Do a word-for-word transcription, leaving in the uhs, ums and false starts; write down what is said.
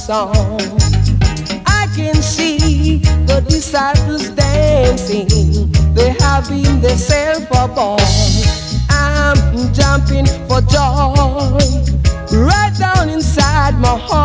song. I can see the disciples dancing, they having themselves a ball. I'm jumping for joy right down inside my heart.